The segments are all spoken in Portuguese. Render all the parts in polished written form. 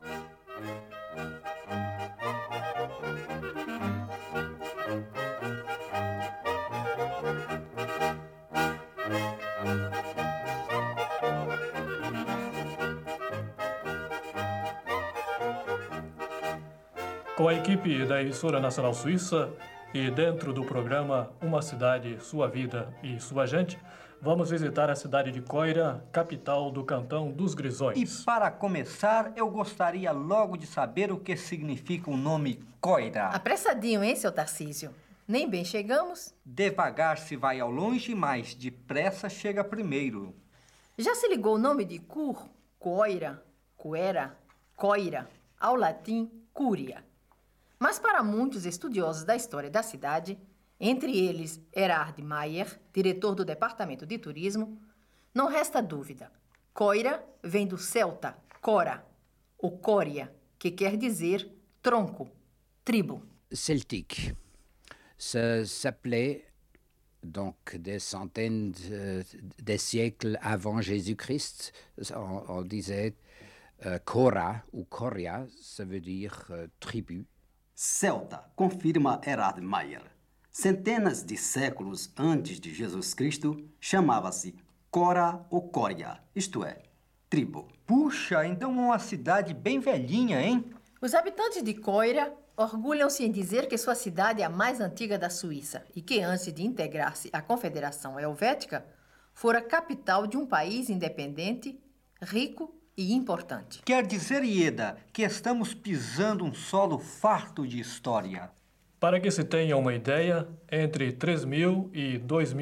Com a equipe da Emissora Nacional Suíça e dentro do programa Uma Cidade, Sua Vida e Sua Gente, vamos visitar a cidade de Coira, capital do Cantão dos Grisões. E para começar, eu gostaria logo de saber o que significa o nome Coira. Apressadinho, hein, seu Tarcísio? Nem bem chegamos. Devagar se vai ao longe, mas depressa chega primeiro. Já se ligou o nome de cur, coira, coera, coira, ao latim cúria. Mas para muitos estudiosos da história da cidade, entre eles Erhard Meyer, diretor do Departamento de Turismo, não resta dúvida. Coira vem do celta cora, ou coria, que quer dizer tronco, tribo. Celtique. Ça s'appelait donc des centaines de siècles avant Jésus-Christ. On disait Cora ou Coria, ça veut dire tribu. Celta, confirma Erhard Meyer. Centenas de séculos antes de Jesus Cristo, chamava-se Cora ou Coria, isto é, tribo. Puxa, então é uma cidade bem velhinha, hein? Os habitantes de Coira orgulham-se em dizer que sua cidade é a mais antiga da Suíça e que, antes de integrar-se à Confederação Helvética, fora capital de um país independente, rico e importante. Quer dizer, Ieda, que estamos pisando um solo farto de história. Para que se tenha uma ideia, entre 3.000 e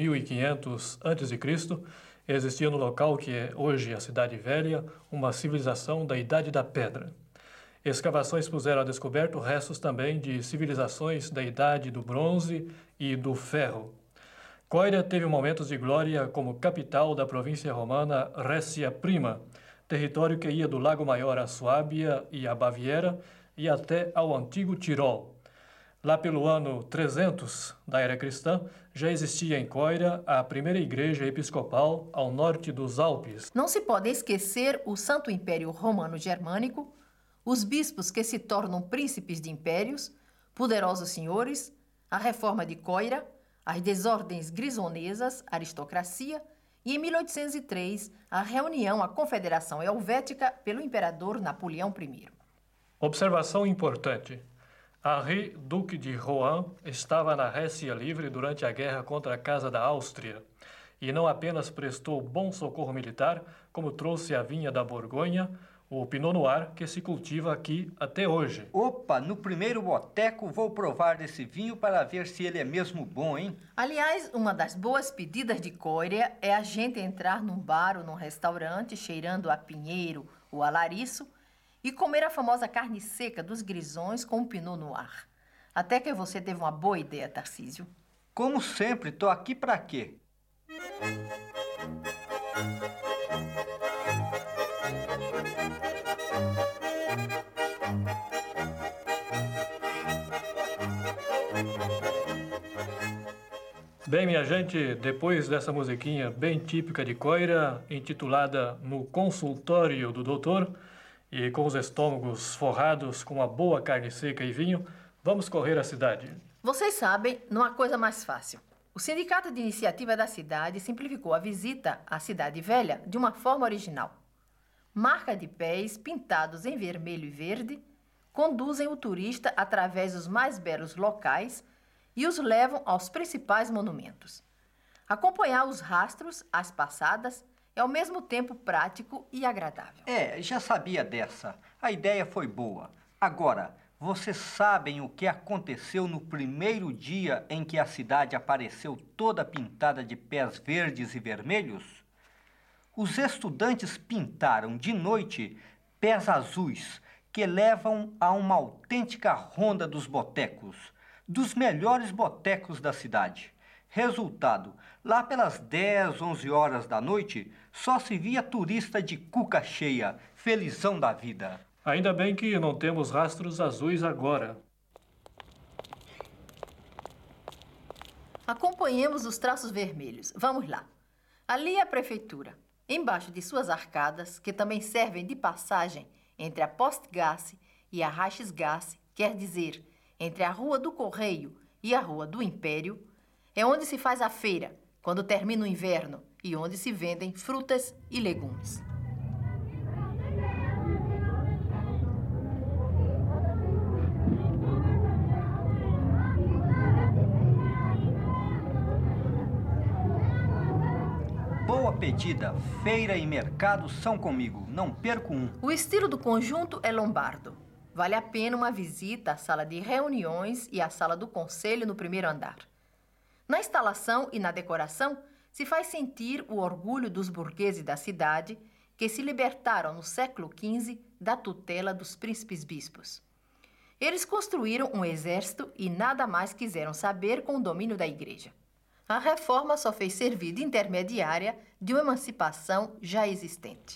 2.500 a.C., existia no local que é hoje a Cidade Velha uma civilização da Idade da Pedra. Escavações puseram a descoberto restos também de civilizações da Idade do Bronze e do Ferro. Coira teve momentos de glória como capital da província romana Récia Prima, território que ia do Lago Maior à Suábia e à Baviera e até ao antigo Tirol. Lá pelo ano 300 da era cristã, já existia em Coira a primeira igreja episcopal ao norte dos Alpes. Não se pode esquecer o Santo Império Romano Germânico, os bispos que se tornam príncipes de impérios, poderosos senhores, a reforma de Coira, as desordens grisonesas, aristocracia, e em 1803, a reunião à Confederação Helvética pelo imperador Napoleão I. Observação importante. Henri, duque de Rohan, estava na Récia Livre durante a guerra contra a Casa da Áustria e não apenas prestou bom socorro militar, como trouxe a vinha da Borgonha, o Pinot Noir, que se cultiva aqui até hoje. Opa, no primeiro boteco vou provar desse vinho para ver se ele é mesmo bom, hein? Aliás, uma das boas pedidas de Coira é a gente entrar num bar ou num restaurante cheirando a pinheiro ou a lariço e comer a famosa carne seca dos grisões com o Pinot Noir. Até que você teve uma boa ideia, Tarcísio. Como sempre, tô aqui para quê? Bem, minha gente, depois dessa musiquinha bem típica de Coira, intitulada No Consultório do Doutor, e com os estômagos forrados com uma boa carne seca e vinho, vamos correr à cidade. Vocês sabem, não há coisa mais fácil. O Sindicato de Iniciativa da Cidade simplificou a visita à Cidade Velha de uma forma original. Marca de pés pintados em vermelho e verde conduzem o turista através dos mais belos locais e os levam aos principais monumentos. Acompanhar os rastros, as passadas, é ao mesmo tempo prático e agradável. Já sabia dessa. A ideia foi boa. Agora, vocês sabem o que aconteceu no primeiro dia em que a cidade apareceu toda pintada de pés verdes e vermelhos? Os estudantes pintaram de noite pés azuis que levam a uma autêntica ronda dos botecos, dos melhores botecos da cidade. Resultado, lá pelas 10, 11 horas da noite, só se via turista de cuca cheia, felizão da vida. Ainda bem que não temos rastros azuis agora. Acompanhemos os traços vermelhos. Vamos lá. Ali é a prefeitura. Embaixo de suas arcadas, que também servem de passagem entre a Postgasse e a Reichsgasse, quer dizer, entre a Rua do Correio e a Rua do Império, é onde se faz a feira, quando termina o inverno, e onde se vendem frutas e legumes. Boa pedida, feira e mercado são comigo, não perco um. O estilo do conjunto é lombardo. Vale a pena uma visita à sala de reuniões e à sala do conselho no primeiro andar. Na instalação e na decoração, se faz sentir o orgulho dos burgueses da cidade que se libertaram no século XV da tutela dos príncipes bispos. Eles construíram um exército e nada mais quiseram saber com o domínio da igreja. A reforma só fez servir de intermediária de uma emancipação já existente.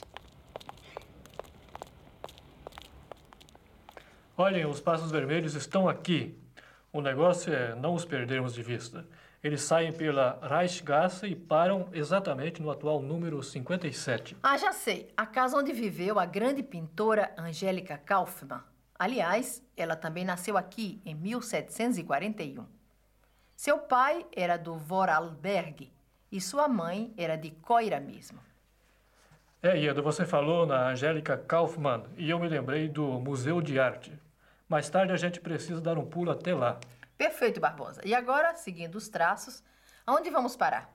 Olhem, os passos vermelhos estão aqui. O negócio é não os perdermos de vista. Eles saem pela Reichsgasse e param exatamente no atual número 57. Ah, já sei. A casa onde viveu a grande pintora Angélica Kauffmann. Aliás, ela também nasceu aqui em 1741. Seu pai era do Vorarlberg e sua mãe era de Coira mesmo. Ieda, você falou na Angélica Kauffmann e eu me lembrei do Museu de Arte. Mais tarde a gente precisa dar um pulo até lá. Perfeito, Barbosa. E agora, seguindo os traços, aonde vamos parar?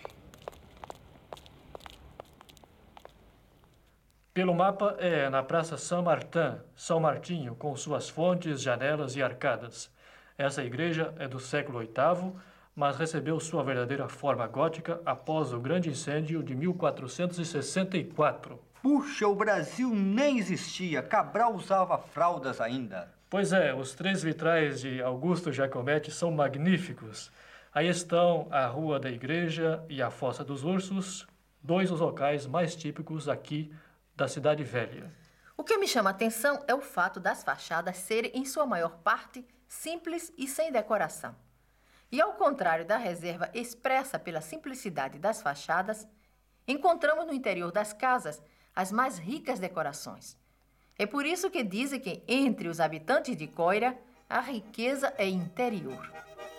Pelo mapa é na Praça Saint-Martin, São Martinho, com suas fontes, janelas e arcadas. Essa igreja é do século VIII, mas recebeu sua verdadeira forma gótica após o grande incêndio de 1464. Puxa, o Brasil nem existia. Cabral usava fraldas ainda. Pois é, os 3 vitrais de Augusto Giacometti são magníficos. Aí estão a Rua da Igreja e a Fossa dos Ursos, 2 dos locais mais típicos aqui da Cidade Velha. O que me chama a atenção é o fato das fachadas serem, em sua maior parte, simples e sem decoração. E ao contrário da reserva expressa pela simplicidade das fachadas, encontramos no interior das casas as mais ricas decorações. É por isso que dizem que, entre os habitantes de Coira, a riqueza é interior.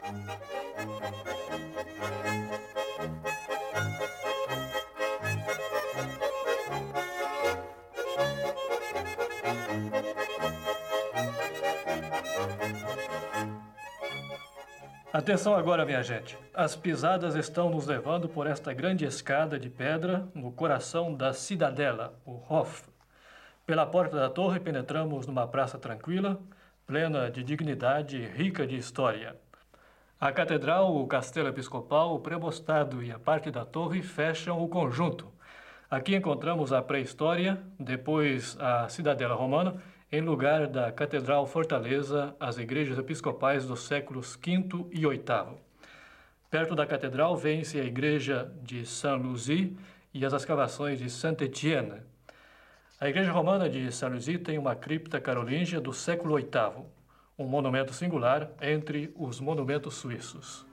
Atenção agora, minha gente. As pisadas estão nos levando por esta grande escada de pedra no coração da cidadela, o Hof. Pela porta da torre penetramos numa praça tranquila, plena de dignidade e rica de história. A catedral, o castelo episcopal, o prebostado e a parte da torre fecham o conjunto. Aqui encontramos a pré-história, depois a cidadela romana, em lugar da catedral fortaleza, as igrejas episcopais dos séculos V e VIII. Perto da catedral vê-se a igreja de Saint-Luzy e as escavações de Saint-Étienne. A igreja romana de Saint-Luzy tem uma cripta carolíngia do século VIII, um monumento singular entre os monumentos suíços.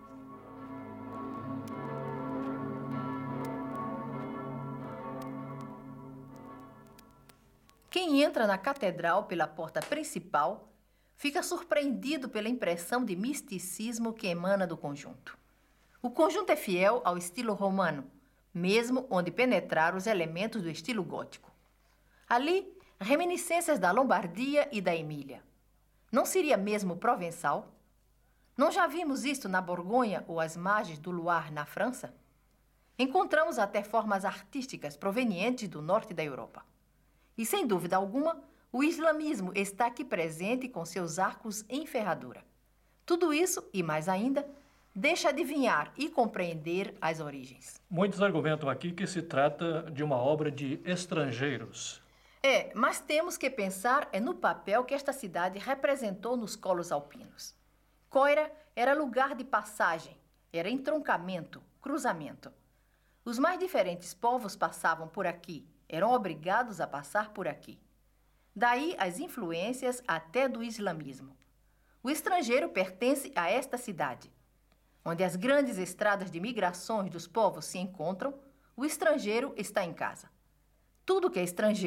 Quem entra na catedral pela porta principal fica surpreendido pela impressão de misticismo que emana do conjunto. O conjunto é fiel ao estilo romano, mesmo onde penetraram os elementos do estilo gótico. Ali, reminiscências da Lombardia e da Emília. Não seria mesmo provençal? Não já vimos isto na Borgonha ou às margens do Loire, na França? Encontramos até formas artísticas provenientes do norte da Europa. E, sem dúvida alguma, o islamismo está aqui presente com seus arcos em ferradura. Tudo isso, e mais ainda, deixa adivinhar e compreender as origens. Muitos argumentam aqui que se trata de uma obra de estrangeiros. Mas temos que pensar no papel que esta cidade representou nos colos alpinos. Coira era lugar de passagem, era entroncamento, cruzamento. Os mais diferentes povos passavam por aqui, eram obrigados a passar por aqui. Daí as influências até do islamismo. O estrangeiro pertence a esta cidade. Onde as grandes estradas de migrações dos povos se encontram, o estrangeiro está em casa. Tudo que é estrangeiro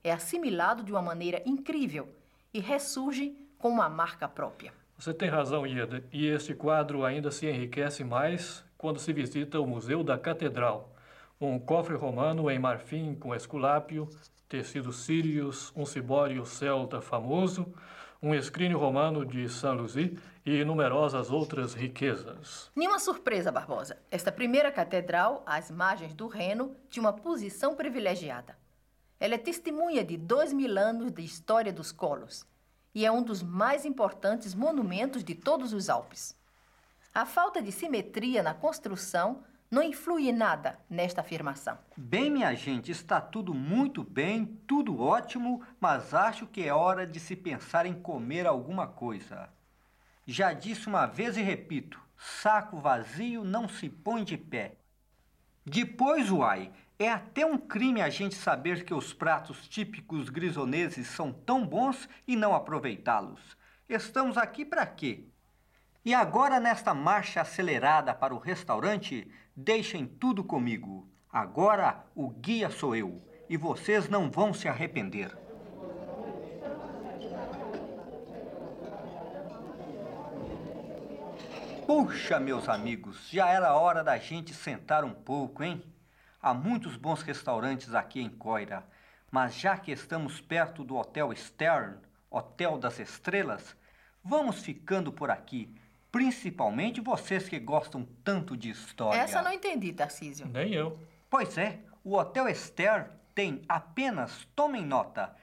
é assimilado de uma maneira incrível e ressurge com uma marca própria. Você tem razão, Ieda, e este quadro ainda se enriquece mais quando se visita o Museu da Catedral, um cofre romano em marfim com esculápio, tecidos sírios, um cibório celta famoso, um escrínio romano de Saint-Luzy e numerosas outras riquezas. Nenhuma surpresa, Barbosa. Esta primeira catedral, às margens do Reno, tinha uma posição privilegiada. Ela é testemunha de 2000 anos de história dos colos e é um dos mais importantes monumentos de todos os Alpes. A falta de simetria na construção não influi em nada nesta afirmação. Bem, minha gente, está tudo muito bem, tudo ótimo, mas acho que é hora de se pensar em comer alguma coisa. Já disse uma vez e repito, saco vazio não se põe de pé. Depois, uai, é até um crime a gente saber que os pratos típicos grisoneses são tão bons e não aproveitá-los. Estamos aqui para quê? E agora, nesta marcha acelerada para o restaurante, deixem tudo comigo. Agora, o guia sou eu, e vocês não vão se arrepender. Puxa, meus amigos, já era hora da gente sentar um pouco, hein? Há muitos bons restaurantes aqui em Coira, mas já que estamos perto do Hotel Stern, Hotel das Estrelas, vamos ficando por aqui, principalmente vocês que gostam tanto de história. Essa não entendi, Tarcísio. Nem eu. Pois é, o Hotel Stern tem apenas, tomem nota,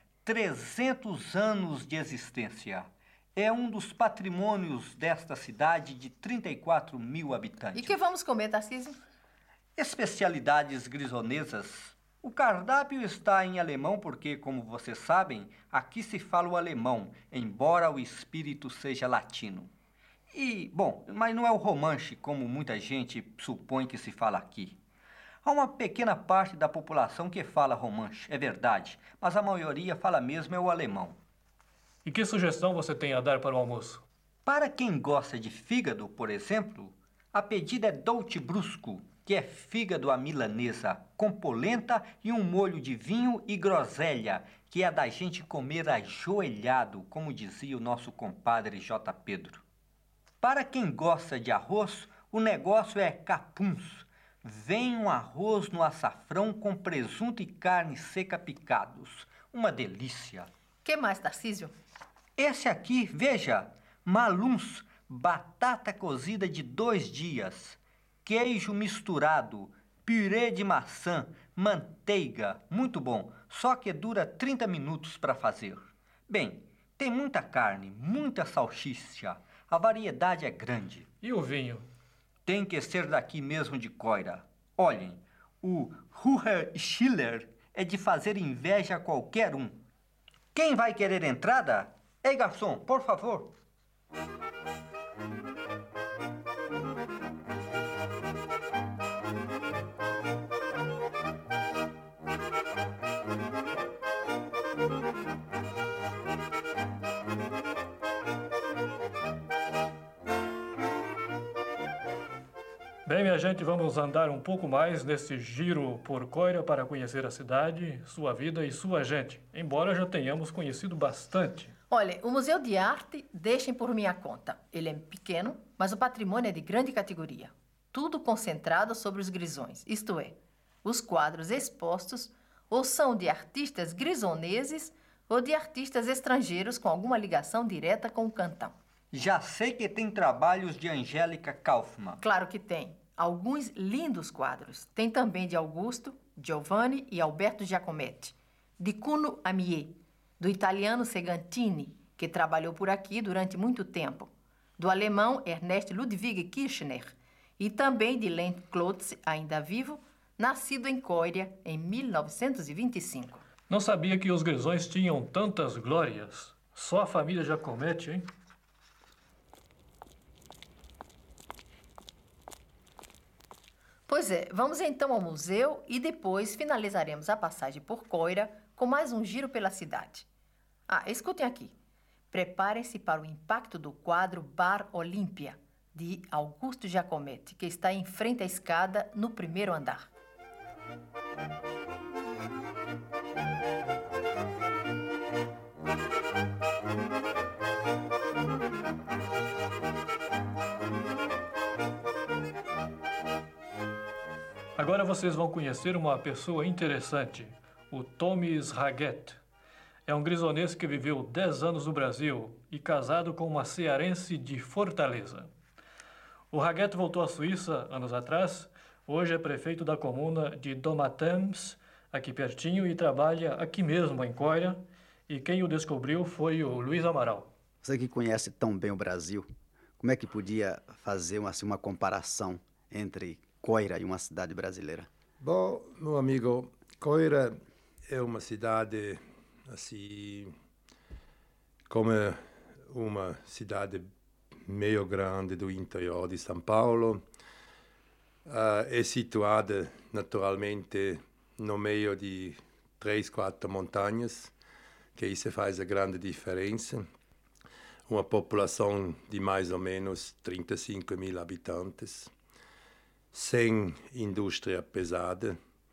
300 anos de existência. É um dos patrimônios desta cidade de 34 mil habitantes. E que vamos comer, Tarcísio? Especialidades grisonesas. O cardápio está em alemão porque, como vocês sabem, aqui se fala o alemão, embora o espírito seja latino. E, bom, mas não é o romanche, como muita gente supõe que se fala aqui. Há uma pequena parte da população que fala romanche, é verdade, mas a maioria fala mesmo é o alemão. E que sugestão você tem a dar para o almoço? Para quem gosta de fígado, por exemplo, a pedida é dolce brusco, que é fígado à milanesa, com polenta e um molho de vinho e groselha, que é da gente comer ajoelhado, como dizia o nosso compadre J. Pedro. Para quem gosta de arroz, o negócio é capuns. Vem um arroz no açafrão com presunto e carne seca picados. Uma delícia. Que mais, Tarcísio? Esse aqui, veja, maluns, batata cozida de 2 dias, queijo misturado, purê de maçã, manteiga, muito bom, só que dura 30 minutos para fazer. Bem, tem muita carne, muita salsicha, a variedade é grande. E o vinho? Tem que ser daqui mesmo de Coira. Olhem, o Ruher Schiller é de fazer inveja a qualquer um. Quem vai querer entrada? Ei, garçom, por favor. Bem, minha gente, vamos andar um pouco mais nesse giro por Coira para conhecer a cidade, sua vida e sua gente, embora já tenhamos conhecido bastante. Olha, o Museu de Arte deixem por minha conta. Ele é pequeno, mas o patrimônio é de grande categoria. Tudo concentrado sobre os grisões, isto é, os quadros expostos ou são de artistas grisoneses ou de artistas estrangeiros com alguma ligação direta com o cantão. Já sei que tem trabalhos de Angélica Kaufmann. Claro que tem. Alguns lindos quadros. Tem também de Augusto, Giovanni e Alberto Giacometti, de Cuno Amier, do italiano Segantini, que trabalhou por aqui durante muito tempo, do alemão Ernest Ludwig Kirchner e também de Len Klotz, ainda vivo, nascido em Coira em 1925. Não sabia que os grisões tinham tantas glórias. Só a família Giacometti, hein? Pois é, vamos então ao museu e depois finalizaremos a passagem por Coira com mais um giro pela cidade. Ah, escutem aqui. Preparem-se para o impacto do quadro Bar Olímpia, de Augusto Giacometti, que está em frente à escada no primeiro andar. Agora vocês vão conhecer uma pessoa interessante, o Thomas Raguet. É um grisonês que viveu 10 anos no Brasil e casado com uma cearense de Fortaleza. O Raguet voltou à Suíça anos atrás, hoje é prefeito da comuna de Domatems, aqui pertinho, e trabalha aqui mesmo em Coira, e quem o descobriu foi o Luiz Amaral. Você que conhece tão bem o Brasil, como é que podia fazer uma comparação entre Coira e uma cidade brasileira? Bom, meu amigo, Coira é uma cidade assim como uma cidade meio grande do interior de São Paulo. É situada naturalmente no meio de 3, 4 montanhas, que isso faz a grande diferença. Uma população de mais ou menos 35 mil habitantes, sem indústria pesada.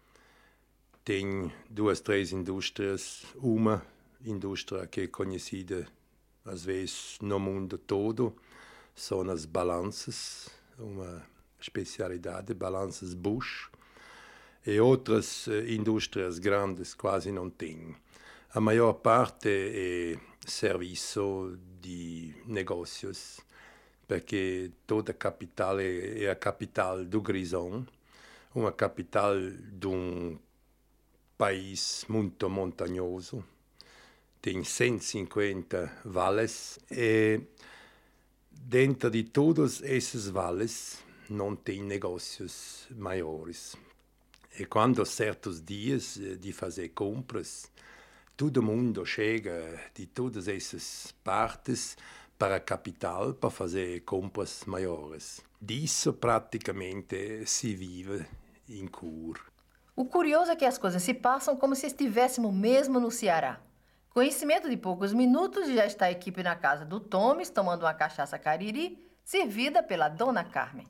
Tem 2, 3 indústrias, uma indústria que é conhecida às vezes no mundo todo, são as balanças, uma especialidade, balanças Bosch, e outras indústrias grandes quase não tem. A maior parte é serviço de negócios, porque toda a capital é a capital do Grison, uma capital de um país muito montanhoso, tem 150 vales, e dentro de todos esses vales não tem negócios maiores. E quando certos dias de fazer compras, todo mundo chega de todas essas partes para a capital para fazer compras maiores. Disso praticamente se vive em Chur. O curioso é que as coisas se passam como se estivéssemos mesmo no Ceará. Conhecimento de poucos minutos, já está a equipe na casa do Thomas, tomando uma cachaça cariri, servida pela Dona Carmen.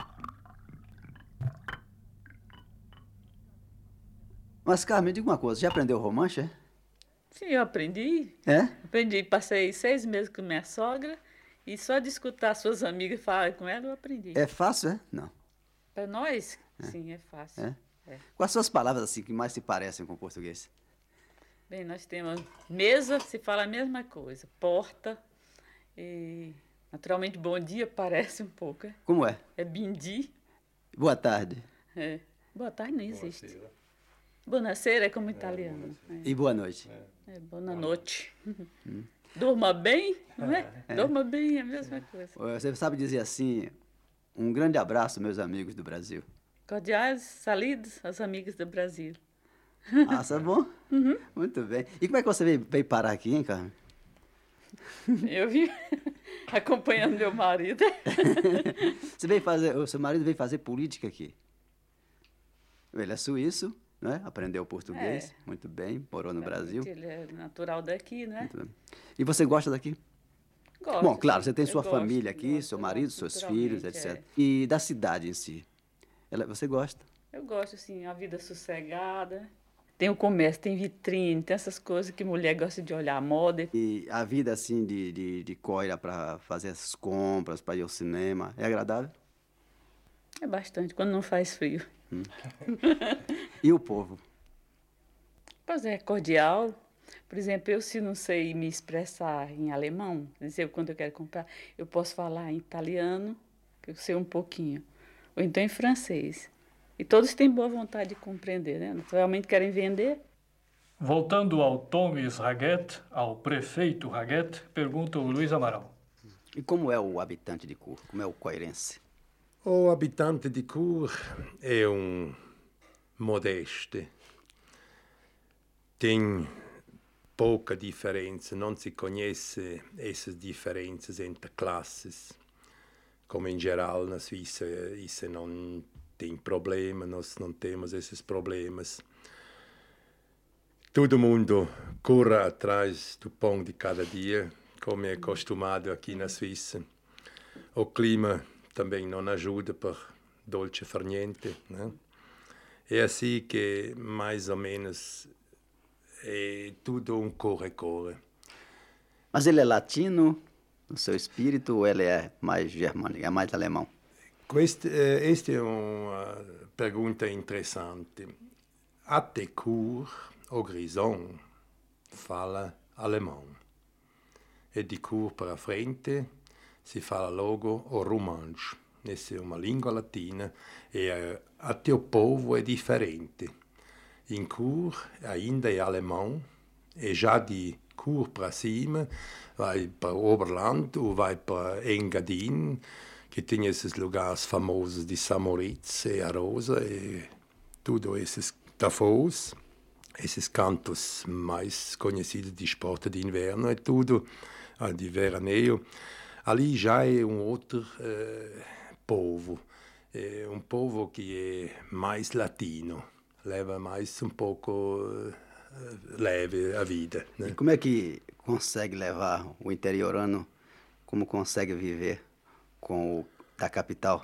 Mas, Carmen, diga uma coisa, já aprendeu romanche, é? Sim, eu aprendi. É? Aprendi, passei 6 meses com minha sogra e só de escutar suas amigas falar com ela, eu aprendi. É fácil, é? Não. Para nós, sim, é fácil. É? É. Quais são as palavras assim que mais se parecem com o português? Bem, nós temos mesa, se fala a mesma coisa, porta, e naturalmente bom dia parece um pouco. Como é? É bindi. Boa tarde. É. Boa tarde não existe. Buonasera é como italiano. E boa noite. É, boa noite. Durma bem, não é? Durma bem é a mesma coisa. Você sabe dizer assim, um grande abraço, meus amigos do Brasil. Cordiais, salidos, aos amigos do Brasil. Ah, tá bom? Muito bem. E como é que você veio parar aqui, hein, Carmen? Eu vim acompanhando meu marido. O seu marido veio fazer política aqui. Ele é suíço, né? Aprendeu português, muito bem, morou no Brasil. Ele é natural daqui, né? Muito bem. E você gosta daqui? Gosto. Bom, claro, você tem Eu sua gosto, família aqui, gosto, seu marido, seus filhos, etc. naturalmente, E da cidade em si? Você gosta? Eu gosto, assim, a vida sossegada. Tem o comércio, tem vitrine, tem essas coisas que mulher gosta de olhar, a moda. E a vida assim de Coira para fazer as compras, para ir ao cinema, é agradável? É bastante, quando não faz frio. E o povo? Pois é, cordial. Por exemplo, eu se não sei me expressar em alemão, dizer quando eu quero comprar, eu posso falar em italiano, que eu sei um pouquinho, ou então em francês. E todos têm boa vontade de compreender, né? Naturalmente querem vender. Voltando ao Thomas Raguet, ao prefeito Raguet, pergunta o Luiz Amaral. E como é o habitante de Chur? Como é o coirense? O habitante de Chur é modesto. Tem pouca diferença, não se conhece essas diferenças entre classes. Como em geral na Suíça isso não tem problema, nós não temos esses problemas. Todo mundo corre atrás do pão de cada dia, como é acostumado aqui na Suíça. O clima também não ajuda para dolce far niente, né? É assim que mais ou menos é tudo um corre-corre. Mas ele é latino, no seu espírito, ou ele é mais germânico, é mais alemão? Esta é uma pergunta interessante. Até Chur, o Grison, fala alemão. E de Chur para frente se fala logo o romanche. Essa é uma língua latina e até o povo é diferente. Em Chur ainda é alemão e já de Chur para cima vai para Oberland ou vai para Engadin, que tem esses lugares famosos de Samoritz e Arosa e tudo esses tafos, esses cantos mais conhecidos de esporte de inverno e tudo de veraneio. Ali já é um outro povo, um povo que é mais latino, leva mais um pouco leve a vida. Né? E como é que consegue levar o interiorano, como consegue viver com o da capital?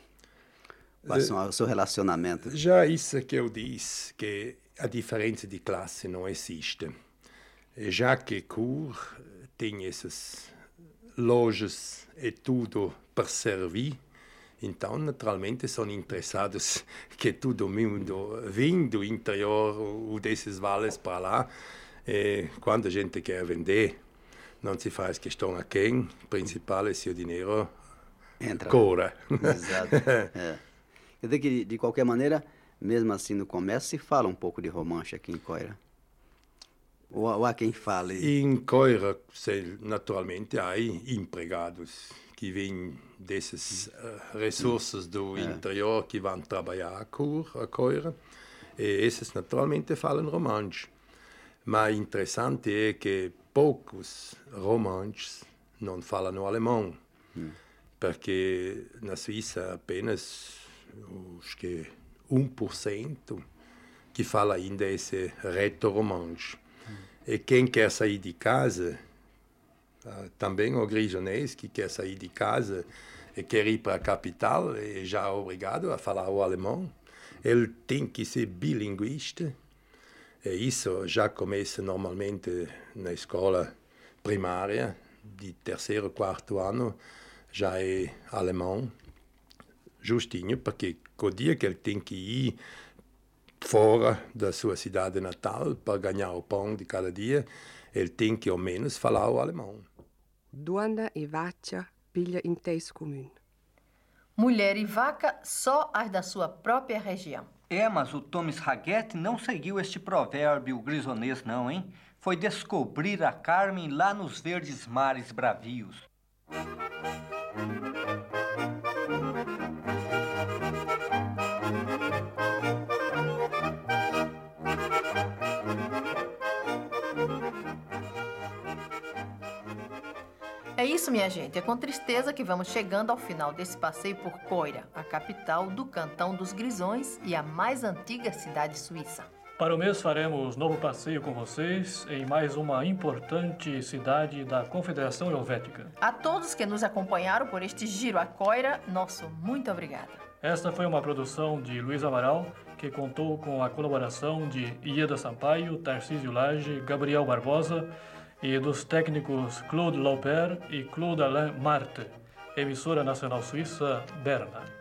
Quais são o seu relacionamento? Já isso que eu disse, que a diferença de classe não existe. Já que Chur tem essas lojas e tudo para servir, então, naturalmente, são interessados que todo mundo vem do interior ou desses vales para lá. E quando a gente quer vender, não se faz questão a quem, o principal é se o dinheiro cora. Exato. É. Quer dizer que, de qualquer maneira, mesmo assim no comércio, se fala um pouco de romanche aqui em Coira. Ou há quem fale? Em Coira, naturalmente, há empregados que vêm desses recursos do interior que vão trabalhar a Coira, e esses naturalmente falam romanche. Mas interessante é que poucos romanches não falam alemão, porque na Suíça apenas acho que 1% que fala ainda esse reto-romanche. E quem quer sair de casa, também o grijonês que quer sair de casa e quer ir para a capital, é já obrigado a falar o alemão. Ele tem que ser bilinguista. E isso já começa normalmente na escola primária, de terceiro, quarto ano, já é alemão, justinho, porque o dia que ele tem que ir fora da sua cidade natal para ganhar o pão de cada dia, ele tem que ao menos falar o alemão. Dona e vaca pilha in teis comum. Mulher e vaca, só as da sua própria região. Mas o Thomas Haguet não seguiu este provérbio grisonês não, hein? Foi descobrir a Carmen lá nos verdes mares bravios. É isso, minha gente. É com tristeza que vamos chegando ao final desse passeio por Coira, a capital do Cantão dos Grisões e a mais antiga cidade suíça. Para o mês faremos novo passeio com vocês em mais uma importante cidade da Confederação Helvética. A todos que nos acompanharam por este giro a Coira, nosso muito obrigada. Esta foi uma produção de Luiz Amaral, que contou com a colaboração de Ieda Sampaio, Tarcísio Lage, Gabriel Barbosa e dos técnicos Claude Lauper e Claude Alain Marthe, emissora nacional suíça, Berna.